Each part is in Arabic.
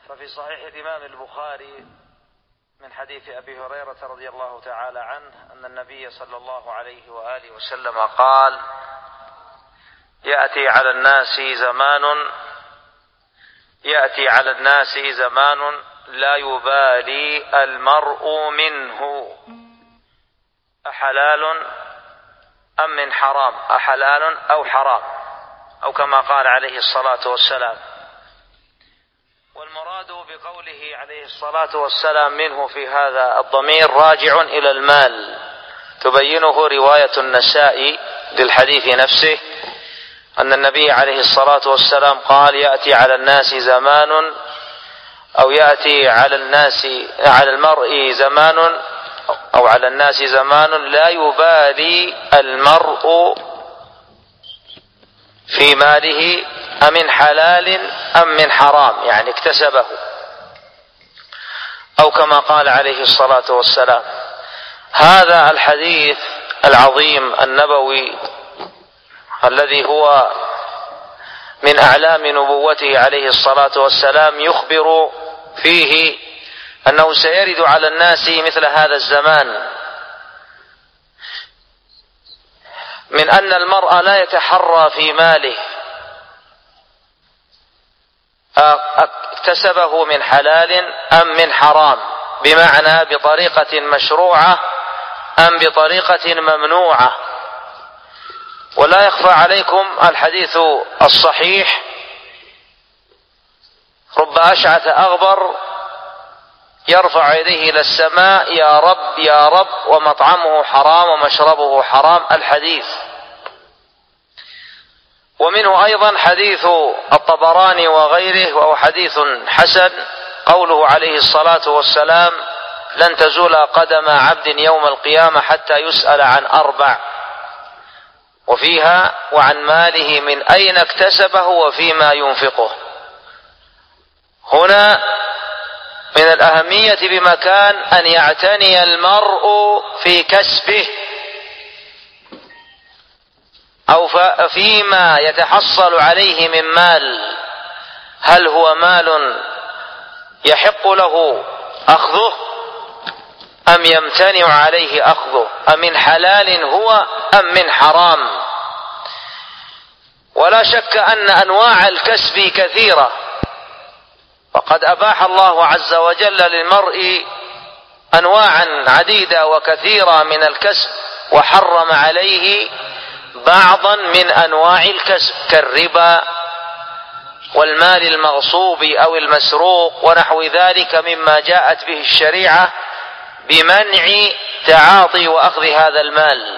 ففي صحيح الإمام البخاري من حديث أبي هريرة رضي الله تعالى عنه أن النبي صلى الله عليه وآله وسلم قال: يأتي على الناس زمان لا يبالي المرء منه أحلال أم من حرام، أحلال أو حرام، أو كما قال عليه الصلاة والسلام. والمراد بقوله عليه الصلاة والسلام منه في هذا الضمير راجع إلى المال، تبينه رواية النسائي للحديث نفسه أن النبي عليه الصلاة والسلام قال: يأتي على الناس زمان، أو يأتي على المرء زمان، أو على الناس زمان لا يبالي المرء في ماله أمن حلال أم من حرام، يعني اكتسبه، أو كما قال عليه الصلاة والسلام. هذا الحديث العظيم النبوي الذي هو من أعلام نبوته عليه الصلاة والسلام يخبر فيه أنه سيرد على الناس مثل هذا الزمان، من أن المرء لا يتحرى في ماله اكتسبه من حلال أم من حرام، بمعنى بطريقة مشروعة أم بطريقة ممنوعة. ولا يخفى عليكم الحديث الصحيح: رب أشعث أغبر يرفع يديه إلى السماء: يا رب يا رب، ومطعمه حرام ومشربه حرام. الحديث. ومنه أيضا حديث الطبراني وغيره، وهو حديث حسن، قوله عليه الصلاة والسلام: لن تزول قدم عبد يوم القيامة حتى يسأل عن 4، وفيها: وعن ماله من أين اكتسبه وفيما ينفقه. هنا من الأهمية بمكان أن يعتني المرء في كسبه أو فيما يتحصل عليه من مال، هل هو مال يحق له أخذه أم يمتنع عليه أخذه، أم من حلال هو أم من حرام. ولا شك أن أنواع الكسب كثيرة، وقد أباح الله عز وجل للمرء أنواعا عديدة وكثيرة من الكسب، وحرم عليه بعضا من أنواع الكسب كالربا والمال المغصوب أو المسروق ونحو ذلك مما جاءت به الشريعة بمنع تعاطي وأخذ هذا المال.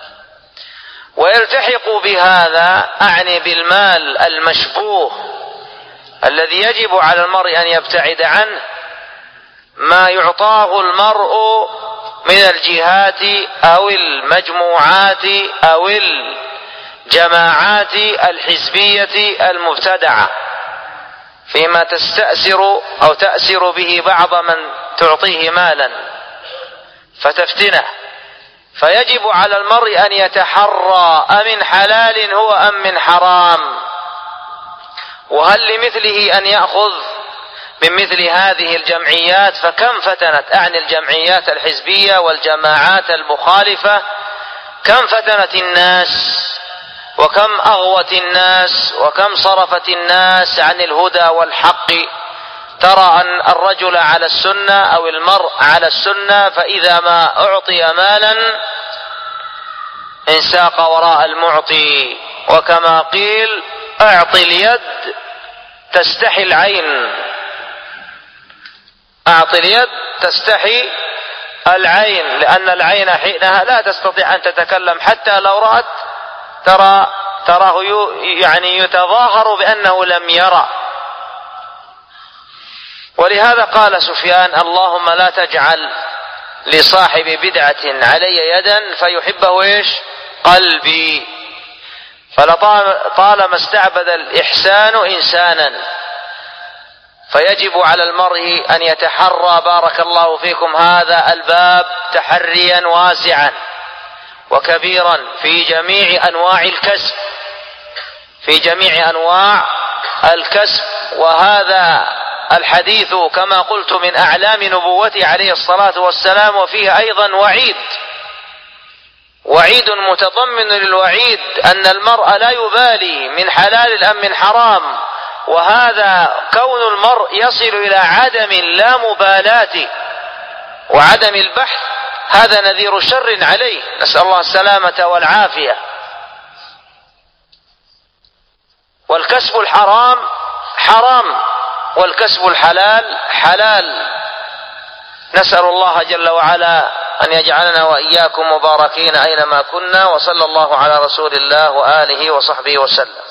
ويلتحق بهذا، أعني بالمال المشبوه الذي يجب على المرء أن يبتعد عنه، ما يعطاه المرء من الجهات أو المجموعات أو الجماعات الحزبية المبتدعة، فيما تستأثر أو تأثر به بعض من تعطيه مالا فتفتنه. فيجب على المرء أن يتحرى أمن حلال هو أم من حرام، وهل لمثله أن يأخذ من مثل هذه الجمعيات. فكم فتنت، أعني الجمعيات الحزبية والجماعات المخالفة، كم فتنت الناس وكم أغوت الناس وكم صرفت الناس عن الهدى والحق. ترى أن الرجل على السنة أو المرء على السنة، فإذا ما أعطي مالا انساق وراء المعطي، وكما قيل: أعطي اليد تستحي العين، أعطي اليد تستحي العين، لأن العين حينها لا تستطيع أن تتكلم، حتى لو رأت تراه يعني يتظاهر بأنه لم يرى. ولهذا قال سفيان: اللهم لا تجعل لصاحب بدعة علي يدا فيحبه إيش؟ قلبي. فلطالما استعبد الإحسان إنسانا، فيجب على المرء أن يتحرى، بارك الله فيكم، هذا الباب تحريا واسعا وكبيرا في جميع أنواع الكسب، في جميع أنواع الكسب. وهذا الحديث كما قلت من أعلام نبوته عليه الصلاة والسلام، وفيه أيضا وعيد متضمن للوعيد أن المرء لا يبالي من حلال أم من حرام، وهذا كون المرء يصل إلى عدم لا مبالاة وعدم البحث هذا نذير شر عليه، نسأل الله السلامة والعافية. والكسب الحرام حرام والكسب الحلال حلال. نسأل الله جل وعلا أن يجعلنا وإياكم مباركين أينما كنا، وصلى الله على رسول الله وآله وصحبه وسلم.